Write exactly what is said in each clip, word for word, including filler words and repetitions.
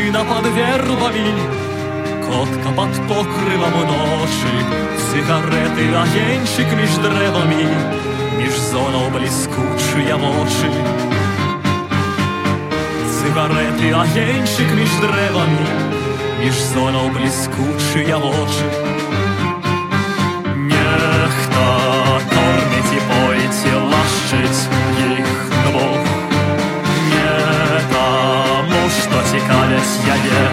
мужчина под вербами, котка под покривом ночі, сигарети, агенщик між древами, між зоною блискучі очі. Сигарети, агенщик між древами, між зоною блискучі очі. Нехта кормить і поїть, і лащить їх двох. Не тому, що цікавлять яє.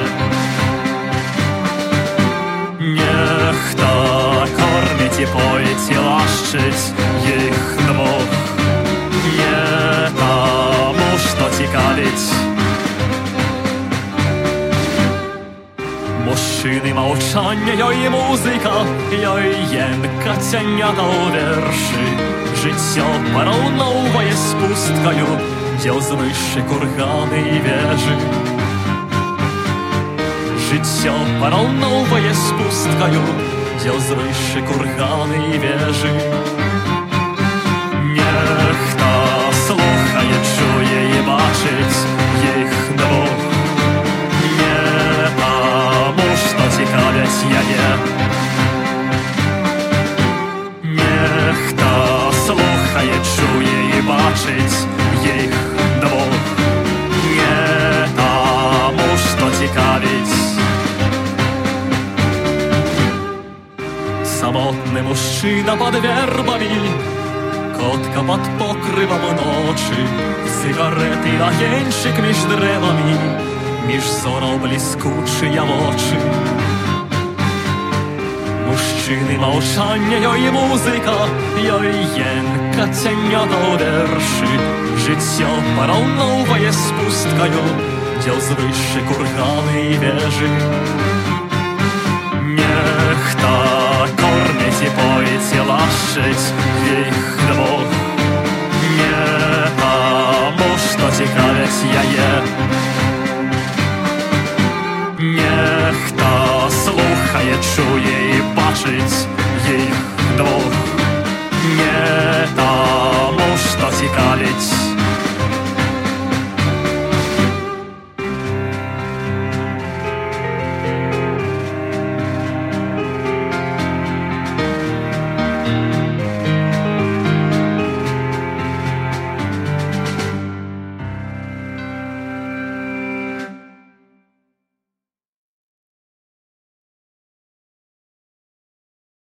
Нехта кормить і поїть, і лащить їх двох. Не тому, що цікавить. Мужчини мовчання, йой музика, йой єнкатяння та верши. Життя паралноває спусткою, діл звище кургани і вежі. Життя паралноває спусткою, діл звище кургани і вежі. Нехта слухає, чує і бачить їх двох. Не тому, що цікавлять яє. Нехта слухає, чує і бачить їх двох. Не тому, що цікавить. Самотний мужчина под вербами, котка под покривом ночі, сигарети, агенщик між древами, між зоною блискучі очі. Мужчини мовчання, йой музика, йой єнкатяння та верши. Життя паралноває спусткою, діл звище кургани і вежі. Нехта кормить і поїть, і лащить їх двох. Не тому, що цікавлять яє. Нехта слухає, чує і бачить